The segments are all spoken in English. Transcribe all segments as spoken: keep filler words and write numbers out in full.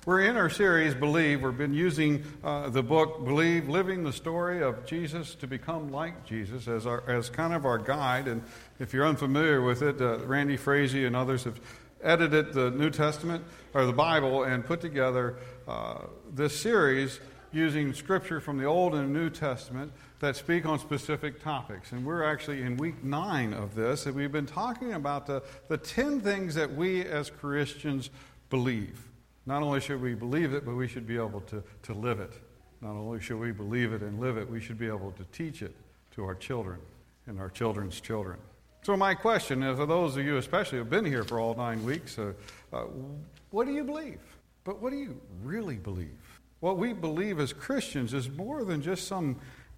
We're in our series, Believe. We've been using uh, the book, Believe, Living the Story of Jesus to Become Like Jesus as our as kind of our guide. And if you're unfamiliar with it, uh, Randy Frazee and others have edited the New Testament, or the Bible, and put together uh, this series using scripture from the Old and New Testament that speak on specific topics. And we're actually in week nine of this, and we've been talking about the, the ten things that we as Christians believe. Not only should we believe it, but we should be able to, to live it. Not only should we believe it and live it, we should be able to teach it to our children and our children's children. So my question is, for those of you especially who have been here for all nine weeks, uh, uh, what do you believe? But what do you really believe? What we believe as Christians is more than just some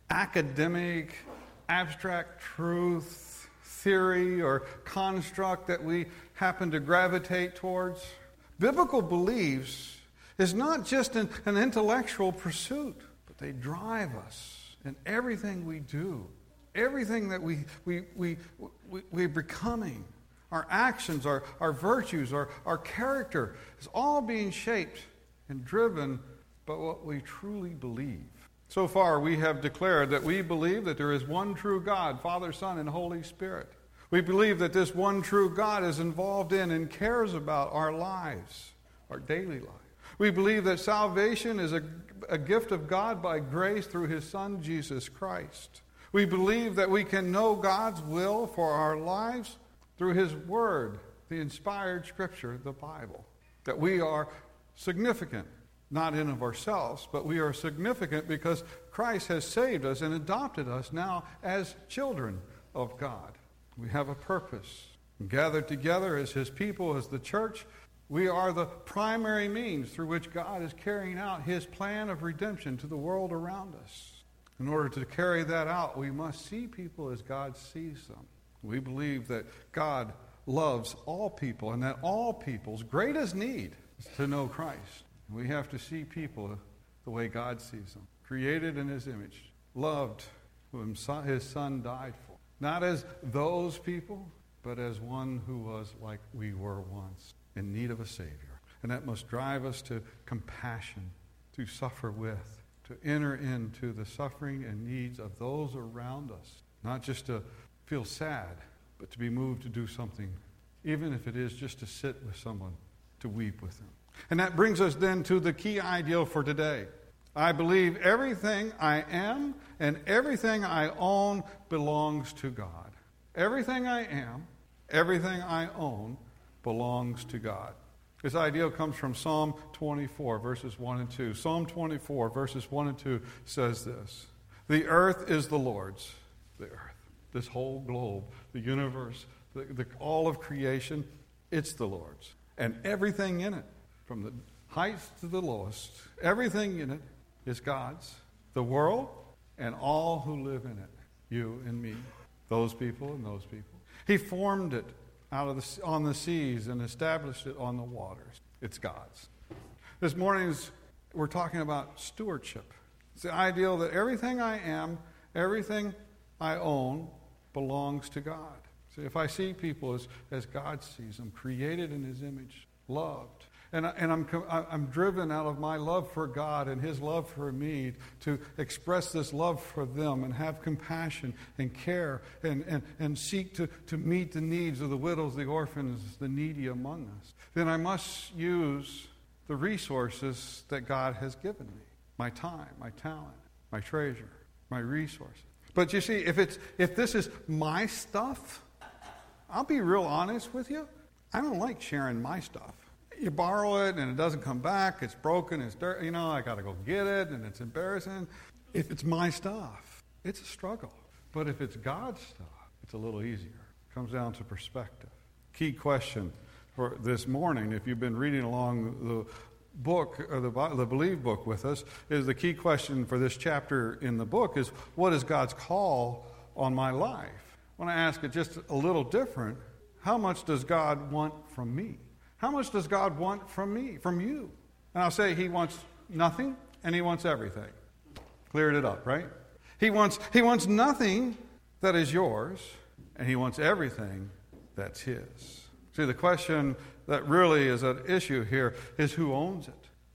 academic, abstract truth, theory, or construct that we happen to gravitate towards. Biblical beliefs is not just an, an intellectual pursuit, but they drive us in everything we do, everything that we, we, we, we, we're becoming. Our actions, our, our virtues, our, our character is all being shaped and driven by what we truly believe. So far, we have declared that we believe that there is one true God, Father, Son, and Holy Spirit. We believe that this one true God is involved in and cares about our lives, our daily life. We believe that salvation is a, a gift of God by grace through His Son, Jesus Christ. We believe that we can know God's will for our lives through His Word, the inspired Scripture, the Bible. That we are significant, not in of ourselves, but we are significant because Christ has saved us and adopted us now as children of God. We have a purpose. Gathered together as His people, as the church, we are the primary means through which God is carrying out His plan of redemption to the world around us. In order to carry that out, we must see people as God sees them. We believe that God loves all people and that all people's greatest need is to know Christ. We have to see people the way God sees them, created in His image, loved, whom His Son died for. Not as those people, but as one who was like we were once, in need of a Savior. And that must drive us to compassion, to suffer with, to enter into the suffering and needs of those around us. Not just to feel sad, but to be moved to do something, even if it is just to sit with someone, to weep with them. And that brings us then to the key ideal for today. I believe everything I am and everything I own belongs to God. Everything I am, everything I own belongs to God. This ideal comes from Psalm twenty-four, verses one and two. Psalm twenty-four, verses one and two says this: "The earth is the Lord's," the earth, this whole globe, the universe, the, the, all of creation, it's the Lord's. And everything in it, from the heights to the lowest, everything in it is God's. The world and all who live in it, you and me, those people and those people. He formed it out of the, on the seas and established it on the waters. It's God's. This morning we're talking about stewardship. It's the ideal that everything I am, everything I own belongs to God. See, if I see people as, as God sees them, created in His image, loved, And, I, and I'm, I'm driven out of my love for God and His love for me to express this love for them and have compassion and care and, and, and seek to, to meet the needs of the widows, the orphans, the needy among us. Then I must use the resources that God has given me. My time, my talent, my treasure, my resources. But you see, if it's if this is my stuff, I'll be real honest with you. I don't like sharing my stuff. You borrow it and it doesn't come back. It's broken. It's dirt. You know, I got to go get it, and it's embarrassing. If it's my stuff, it's a struggle. But if it's God's stuff, it's a little easier. It comes down to perspective. Key question for this morning, if you've been reading along the book, or the, the Believe book with us, is the key question for this chapter in the book is, what is God's call on my life? I want to ask it just a little different. How much does God want from me? How much does God want from me, from you? And I'll say He wants nothing and He wants everything. Cleared it up, right? He wants, he wants nothing that is yours, and He wants everything that's His. See, the question that really is at issue here is who owns it.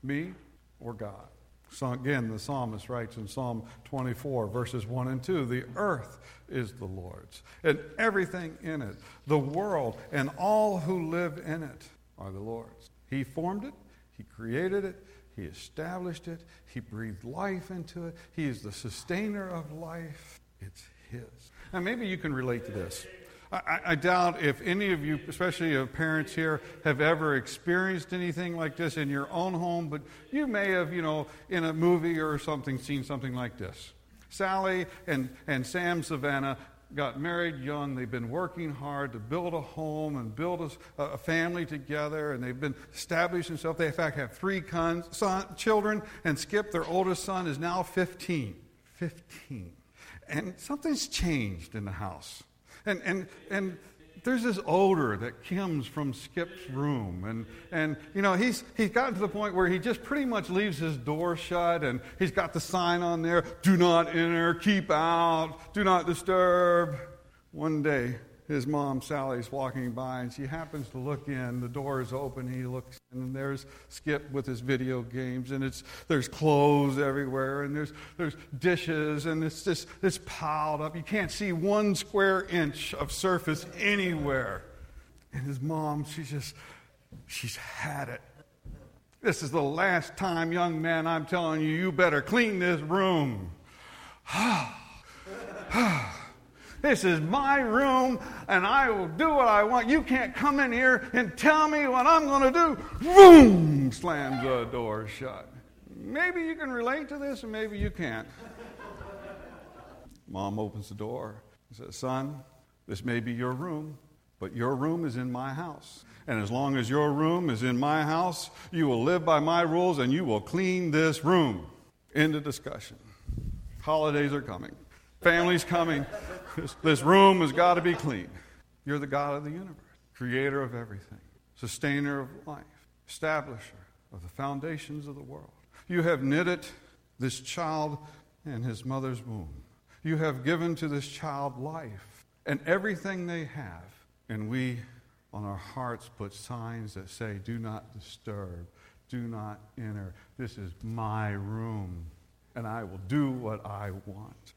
me or God? So again, the psalmist writes in Psalm twenty-four, verses one and two, the earth is the Lord's, and everything in it, the world, and all who live in it are the Lord's. He formed it, He created it, He established it, He breathed life into it, He is the sustainer of life. It's His. Now maybe you can relate to this. I, I doubt if any of you, especially your parents here, have ever experienced anything like this in your own home, but you may have, you know, in a movie or something, seen something like this. Sally and, and Sam Savannah got married young. They've been working hard to build a home and build a, a family together, and they've been established themselves. They, in fact, have three con, son, children, and Skip, their oldest son, is now fifteen. fifteen. And something's changed in the house. And and and there's this odor that comes from Skip's room. And, and you know, he's he's gotten to the point where he just pretty much leaves his door shut, and he's got the sign on there, do not enter, keep out, do not disturb. One day, his mom, Sally's walking by, and she happens to look in. The door is open. He looks in, and there's Skip with his video games, and it's there's clothes everywhere, and there's there's dishes, and it's just it's piled up. You can't see one square inch of surface anywhere. And his mom, she's just she's had it. This is the last time, young man. I'm telling you, you better clean this room. This is my room, and I will do what I want. You can't come in here and tell me what I'm going to do. Boom! Slams the door shut. Maybe you can relate to this, and maybe you can't. Mom opens the door and says, son, this may be your room, but your room is in my house. And as long as your room is in my house, you will live by my rules, and you will clean this room. End of discussion. Holidays are coming. Family's coming. This, this room has got to be clean. You're the God of the universe, creator of everything, sustainer of life, establisher of the foundations of the world. You have knitted this child in his mother's womb. You have given to this child life and everything they have. And we, on our hearts, put signs that say, do not disturb, do not enter. This is my room, and I will do what I want.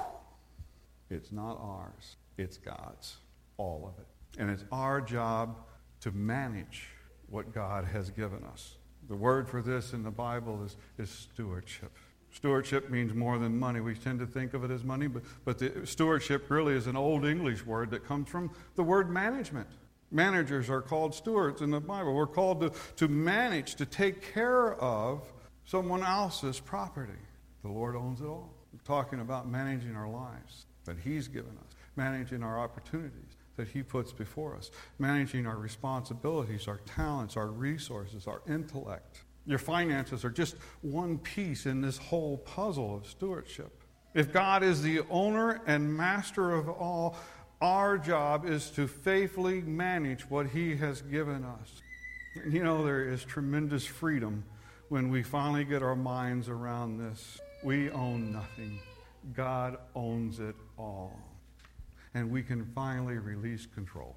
It's not ours. It's God's, all of it. And it's our job to manage what God has given us. The word for this in the Bible is, is stewardship. Stewardship means more than money. We tend to think of it as money, but, but the stewardship really is an Old English word that comes from the word management. Managers are called stewards in the Bible. We're called to, to manage, to take care of someone else's property. The Lord owns it all. We're talking about managing our lives that He's given us, managing our opportunities that He puts before us, managing our responsibilities, our talents, our resources, our intellect. Your finances are just one piece in this whole puzzle of stewardship. If God is the owner and master of all, our job is to faithfully manage what He has given us. And you know, there is tremendous freedom when we finally get our minds around this. We own nothing. God owns it all. And we can finally release control.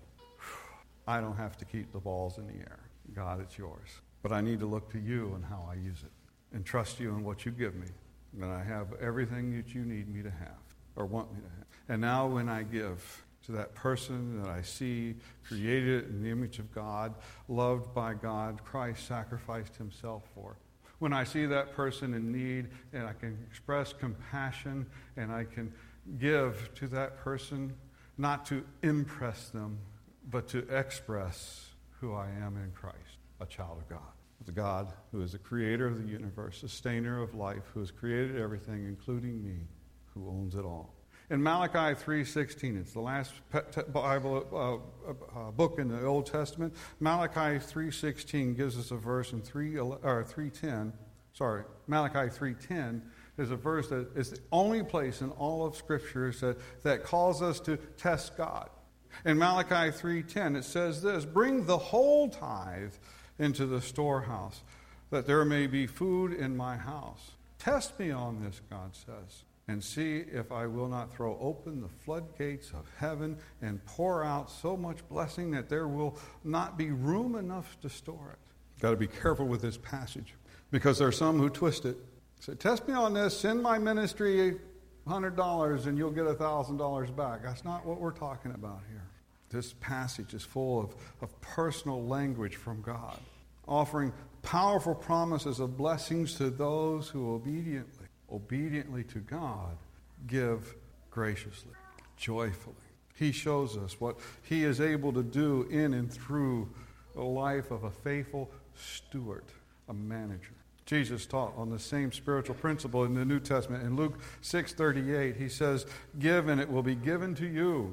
I don't have to keep the balls in the air. God, it's yours. But I need to look to you and how I use it. And trust you in what you give me. That I have everything that you need me to have. Or want me to have. And now when I give to that person that I see created in the image of God, loved by God, Christ sacrificed Himself for. When I see that person in need and I can express compassion and I can give to that person, not to impress them, but to express who I am in Christ, a child of God. The God who is the creator of the universe, sustainer of life, who has created everything, including me, who owns it all. In Malachi three sixteen, it's the last Bible uh, uh, book in the Old Testament. Malachi three sixteen gives us a verse in three or three ten. Sorry, Malachi three ten is a verse that is the only place in all of Scripture that, that calls us to test God. In Malachi three ten, it says this: "Bring the whole tithe into the storehouse, that there may be food in my house. Test me on this," God says, "and see if I will not throw open the floodgates of heaven and pour out so much blessing that there will not be room enough to store it." Got to be careful with this passage, Because there are some who twist it. Say, test me on this, send my ministry one hundred dollars and you'll get one thousand dollars back. That's not what we're talking about here. This passage is full of, of personal language from God, offering powerful promises of blessings to those who obediently, obediently to God, give graciously, joyfully. He shows us what he is able to do in and through the life of a faithful steward, a manager. Jesus taught on the same spiritual principle in the New Testament. In Luke six thirty-eight, he says, give and it will be given to you.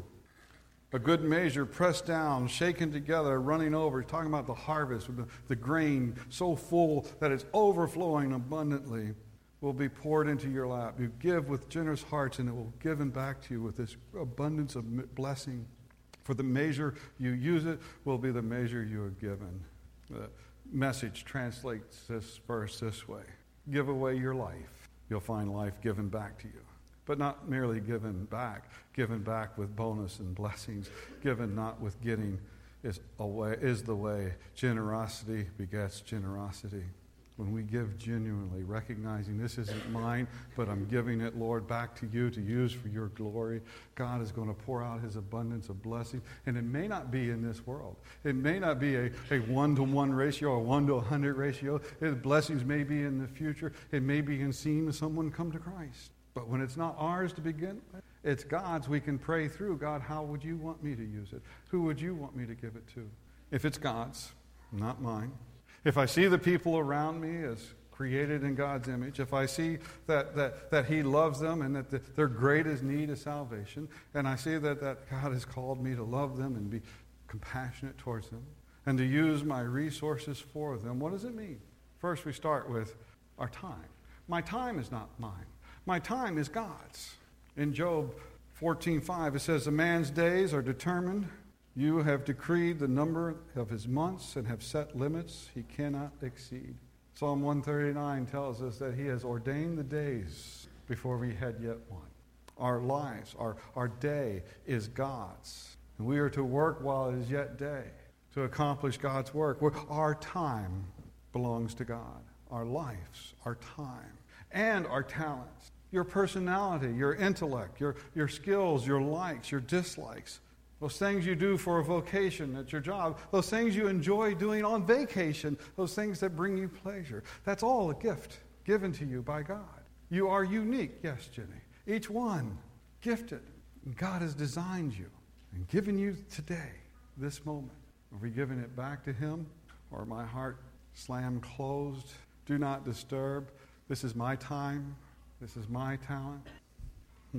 A good measure, pressed down, shaken together, running over. He's talking about the harvest, the, the grain so full that it's overflowing abundantly will be poured into your lap. You give with generous hearts and it will be given back to you with this abundance of blessing. For the measure you use it will be the measure you are given. The Message translates this verse this way. Give away your life. You'll find life given back to you. But not merely given back, given back with bonus and blessings, given not with getting is, a way, is the way. Generosity begets generosity. When we give genuinely, recognizing this isn't mine, but I'm giving it, Lord, back to you to use for your glory, God is going to pour out his abundance of blessing. And it may not be in this world. It may not be a, a one-to-one ratio or one to a hundred ratio. His blessings may be in the future. It may be in seeing someone come to Christ. But when it's not ours to begin with, it's God's. We can pray through, God, how would you want me to use it? Who would you want me to give it to? If it's God's, not mine. If I see the people around me as created in God's image, if I see that that, that he loves them and that the, their greatest need is salvation, and I see that, that God has called me to love them and be compassionate towards them and to use my resources for them, what does it mean? First, we start with our time. My time is not mine. My time is God's. In Job fourteen five, it says, a man's days are determined. You have decreed the number of his months and have set limits he cannot exceed. Psalm one thirty-nine tells us that he has ordained the days before we had yet one. Our lives, our, our day is God's. And we are to work while it is yet day to accomplish God's work. Our time belongs to God. Our lives, our time, and our talents. Your personality, your intellect, your, your skills, your likes, your dislikes. Those things you do for a vocation at your job, those things you enjoy doing on vacation, those things that bring you pleasure. That's all a gift given to you by God. You are unique, yes, Jenny. Each one gifted. And God has designed you and given you today, this moment. Are we giving it back to him? Or my heart slammed closed? Do not disturb. This is my time. This is my talent. Hmm.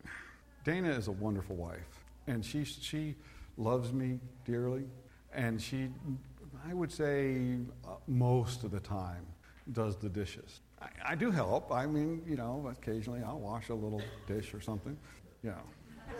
Dana is a wonderful wife. And she she loves me dearly. And she, I would say, uh, most of the time, does the dishes. I, I do help. I mean, you know, occasionally I'll wash a little dish or something. You know.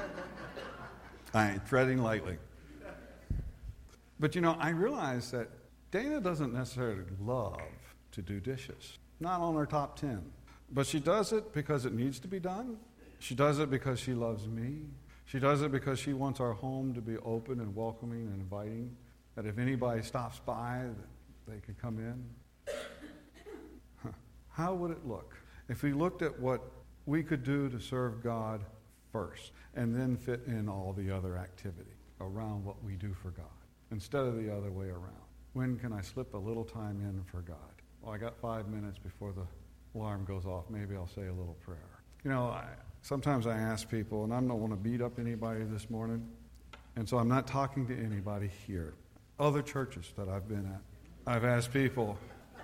I ain't treading lightly. But, you know, I realize that Dana doesn't necessarily love to do dishes. Not on her top ten. But she does it because it needs to be done. She does it because she loves me. She does it because she wants our home to be open and welcoming and inviting, that if anybody stops by, that they can come in. Huh. How would it look if we looked at what we could do to serve God first and then fit in all the other activity around what we do for God instead of the other way around? When can I slip a little time in for God? Well, I got five minutes before the alarm goes off. Maybe I'll say a little prayer. You know, I... Sometimes I ask people, and I don't want to beat up anybody this morning, and so I'm not talking to anybody here. Other churches that I've been at, I've asked people,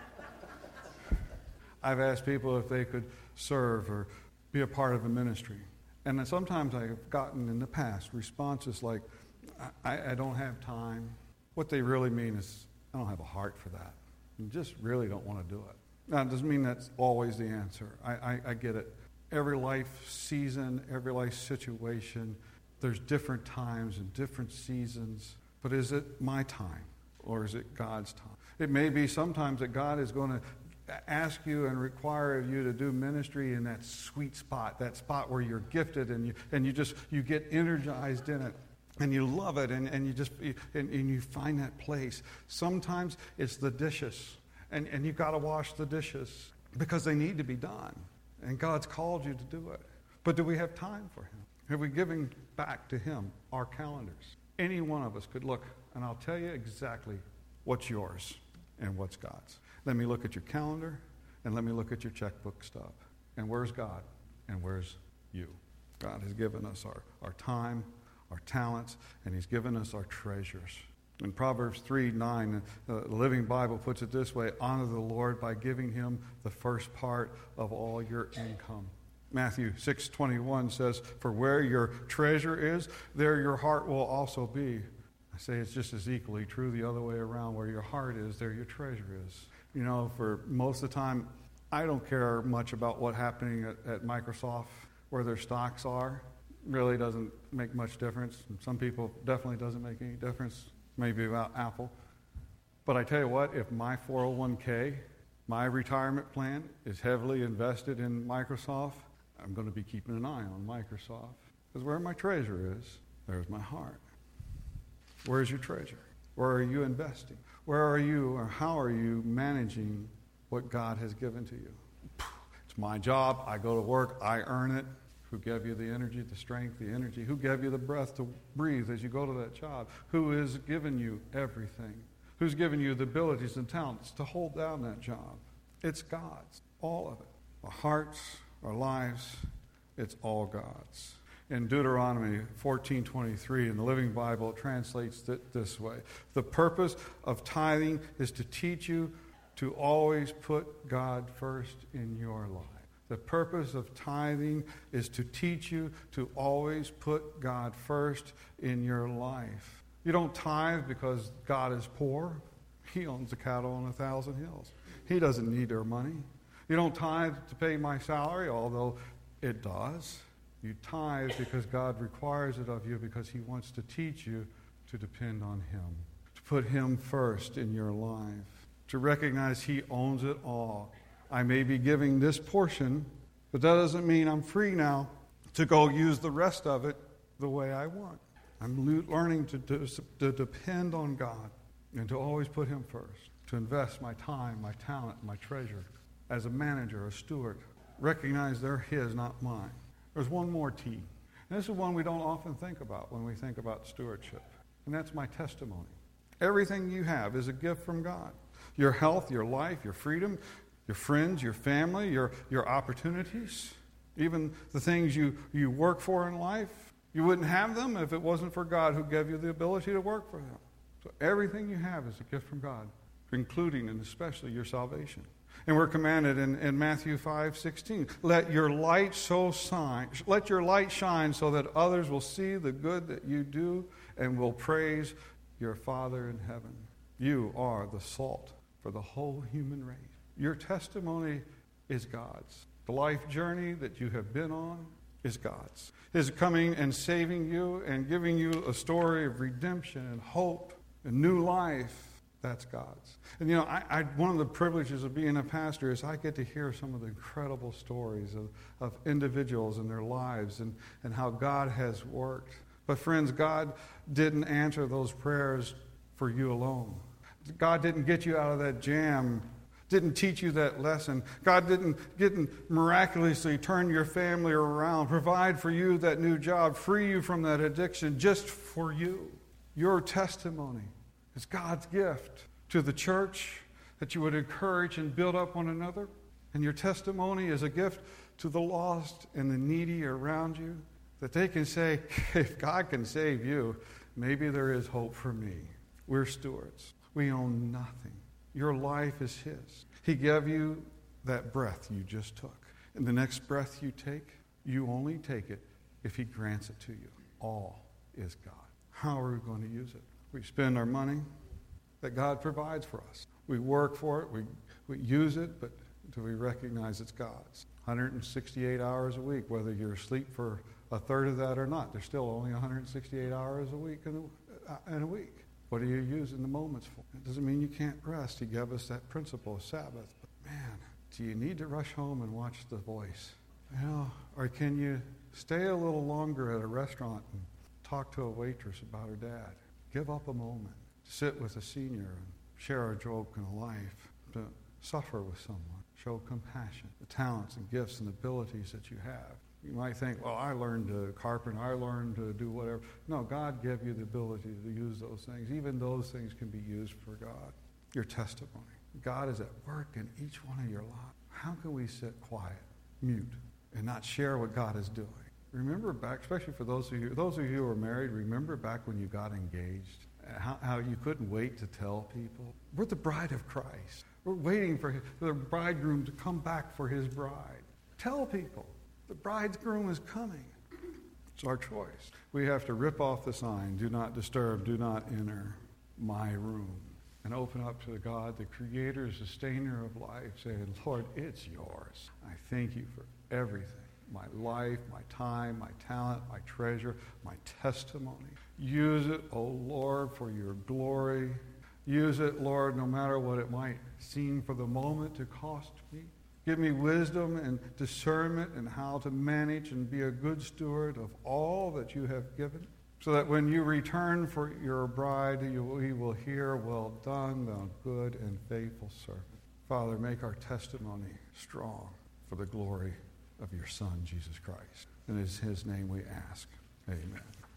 I've asked people if they could serve or be a part of a ministry. And then sometimes I've gotten in the past responses like, I, I don't have time. What they really mean is, I don't have a heart for that. You just really don't want to do it. Now, it doesn't mean that's always the answer. I, I, I get it. Every life season, every life situation, there's different times and different seasons. But is it my time or is it God's time? It may be sometimes that God is going to ask you and require of you to do ministry in that sweet spot, that spot where you're gifted and you and you just you get energized in it. And you love it, and, and you just and, and you find that place. Sometimes it's the dishes. and, and you've got to wash the dishes because they need to be done. And God's called you to do it. But do we have time for him? Have we given back to him our calendars? Any one of us could look, and I'll tell you exactly what's yours and what's God's. Let me look at your calendar, and let me look at your checkbook stub. And where's God? And where's you? God has given us our, our time, our talents, and he's given us our treasures. In Proverbs three nine, uh, the Living Bible puts it this way: honor the Lord by giving him the first part of all your income. Matthew six twenty-one says, for where your treasure is, there your heart will also be. I say it's just as equally true the other way around. Where your heart is, there your treasure is. You know, for most of the time, I don't care much about what's happening at, at Microsoft, where their stocks are. Really doesn't make much difference. Some people definitely doesn't make any difference. Maybe about Apple. But I tell you what, if my four oh one k, my retirement plan is heavily invested in Microsoft, I'm going to be keeping an eye on Microsoft. Because where my treasure is, there's my heart. Where's your treasure? Where are you investing? Where are you, or how are you managing what God has given to you? It's my job. I go to work. I earn it. Who gave you the energy, the strength, the energy? Who gave you the breath to breathe as you go to that job? Who has given you everything? Who's given you the abilities and talents to hold down that job? It's God's. All of it. Our hearts, our lives, it's all God's. In Deuteronomy fourteen twenty-three, in the Living Bible, it translates it this way: the purpose of tithing is to teach you to always put God first in your life. The purpose of tithing is to teach you to always put God first in your life. You don't tithe because God is poor. He owns the cattle on a thousand hills. He doesn't need our money. You don't tithe to pay my salary, although it does. You tithe because God requires it of you, because he wants to teach you to depend on him, to put him first in your life, to recognize he owns it all. I may be giving this portion, but that doesn't mean I'm free now to go use the rest of it the way I want. I'm le- learning to, to, to depend on God and to always put him first, to invest my time, my talent, my treasure as a manager, a steward. Recognize they're his, not mine. There's one more T. And this is one we don't often think about when we think about stewardship, and that's my testimony. Everything you have is a gift from God. Your health, your life, your freedom, your friends, your family, your, your opportunities, even the things you, you work for in life. You wouldn't have them if it wasn't for God who gave you the ability to work for them. So everything you have is a gift from God, including and especially your salvation. And we're commanded in, in Matthew five sixteen, let your light so shine, let your light shine so that others will see the good that you do and will praise your Father in heaven. You are the salt for the whole human race. Your testimony is God's. The life journey that you have been on is God's. His coming and saving you and giving you a story of redemption and hope and new life, that's God's. And you know, I, I, one of the privileges of being a pastor is I get to hear some of the incredible stories of, of individuals and their lives and, and how God has worked. But friends, God didn't answer those prayers for you alone. God didn't get you out of that jam, didn't teach you that lesson. God didn't, didn't miraculously turn your family around, provide for you that new job, free you from that addiction just for you. Your testimony is God's gift to the church, that you would encourage and build up one another. And your testimony is a gift to the lost and the needy around you, that they can say, if God can save you, maybe there is hope for me. We're stewards. We own nothing. Your life is his. He gave you that breath you just took. And the next breath you take, you only take it if he grants it to you. All is God. How are we going to use it? We spend our money that God provides for us. We work for it. We, we use it, but do we recognize it's God's? one hundred sixty-eight hours a week, whether you're asleep for a third of that or not, there's still only one hundred sixty-eight hours a week in a, in a week. What are you using the moments for? It doesn't mean you can't rest. He gave us that principle of Sabbath. But man, do you need to rush home and watch The Voice? You know, or can you stay a little longer at a restaurant and talk to a waitress about her dad? Give up a moment. Sit with a senior and share a joke and a life. To Suffer with someone. Show compassion. The talents and gifts and abilities that you have. You might think, well, I learned to carpenter, I learned to do whatever. No, God gave you the ability to use those things. Even those things can be used for God. Your testimony. God is at work in each one of your lives. How can we sit quiet, mute, and not share what God is doing? Remember back, especially for those of you, those of you who are married, remember back when you got engaged, how, how you couldn't wait to tell people. We're the bride of Christ. We're waiting for his, the bridegroom to come back for his bride. Tell people. The bridegroom is coming. It's our choice. We have to rip off the sign, do not disturb, do not enter my room, and open up to God, the creator, sustainer of life, saying, Lord, it's yours. I thank you for everything. My life, my time, my talent, my treasure, my testimony. Use it, oh Lord, for your glory. Use it, Lord, no matter what it might seem for the moment to cost me. Give me wisdom and discernment in how to manage and be a good steward of all that you have given, so that when you return for your bride, you will, you will hear, well done, thou good and faithful servant. Father, make our testimony strong for the glory of your Son, Jesus Christ. And it is his name we ask. Amen.